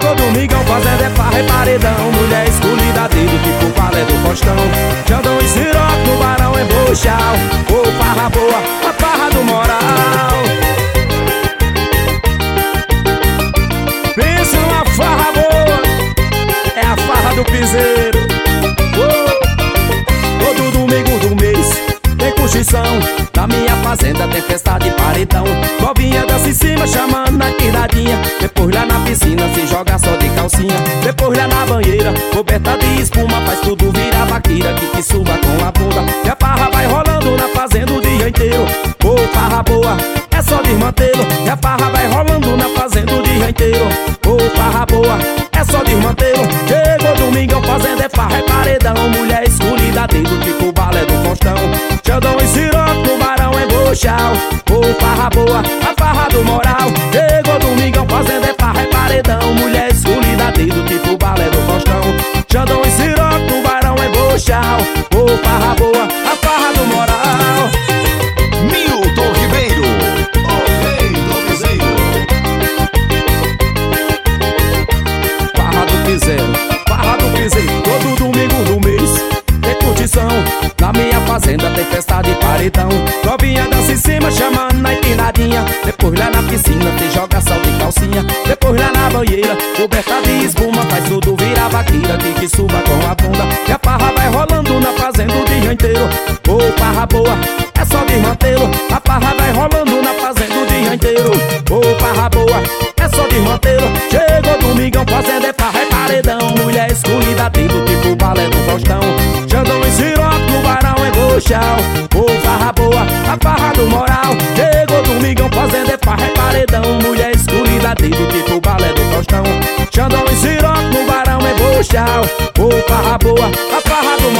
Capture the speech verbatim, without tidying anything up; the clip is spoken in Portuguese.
Chegou domingão, fazendo é farra e paredão. Mulher escolhida dele, tipo palé do Faustão. Xandão e Siroque no Barão é Bochal. Ô, farra boa, a farra do moral. Pensa numa farra boa, é a farra do piseiro. Oh, todo domingo do mês tem curtição. Na minha fazenda tem festa de paredão. Novinha dança em cima chamando na quinadinha. Depois lá na piscina se joga só de calcinha. Depois lá na banheira coberta de espuma. Faz tudo virar vaqueira que que suba com a bunda. E a farra vai rolando na fazenda o dia inteiro. Ô, oh, farra boa, é só desmantelo. E a farra vai rolando na fazenda o dia inteiro. Ô, oh, farra boa, é só desmantelo. Chegou domingão, fazenda é farra, é paredão. Mulher escolhida dedo tipo balé do Faustão. Xandão e Siroque no Barão é Bochal. Ô, oh, farra boa, a farra do moral. Chegou domingão, fazenda é farra, é paredão. Mulher escolhida dedo tipo balé do Faustão. Xandão e Siroque no Barão é Bochal. Ô, oh, farra boa, a farra do moral. Milton Ribeiro, o rei do piseiro. Farra do piseiro, farra do piseiro. Todo domingo do mês tem curtição. Na minha fazenda tem festa de paredão. Novinha dança em cima chamando na empinadinha. Depois lá na piscina tem joga sal de calcinha. Depois lá na banheira coberta de espuma. Faz tudo virar vaqueira que que suba com a bunda. E a farra vai rolando na fazenda o dia inteiro. Ô, oh, farra boa, é só desmantelo. A farra vai rolando na fazenda o dia inteiro. Ô, oh, farra boa, é só desmantelo. Chegou domingão, fazenda é farra, é paredão. Mulher escolhida dedo tipo balé do Faustão. Xandão e Siroque no Barão é Bochal. Ô, oh, farra boa, a farra do moral. Chegou domingão, fazenda é farra, é paredão. Mulher escolhida dedo tipo balé do Faustão. Xandão e Siroque no Barão é Bochal. Ô, oh, farra boa, a farra do